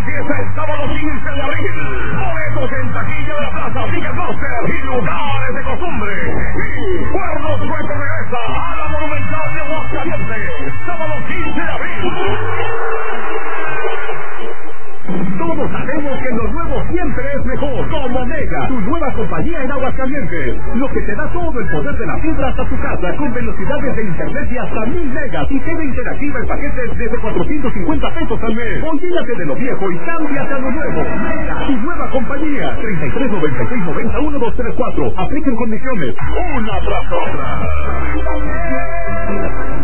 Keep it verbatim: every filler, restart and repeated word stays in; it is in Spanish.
fiesta el sábado quince de abril. Boletos en taquilla de la Plaza Ticketmaster y lugares de costumbre. Y Cuerno Sueco regresa a la Monumental de Aguascalientes. Sábado quince de abril. Todos sabemos que lo nuevo siempre es mejor. Como Mega, tu nueva compañía en Aguascalientes. Lo que te da todo el poder de la fibra hasta tu casa, con velocidades de internet de hasta mil megas y queda interactiva en paquetes desde cuatrocientos cincuenta pesos al mes. Olvídate de lo viejo y cámbiate a lo nuevo. Mega, tu nueva compañía. treinta y tres noventa y seis noventa uno dos tres cuatro. Apliquen condiciones. Una tras otra.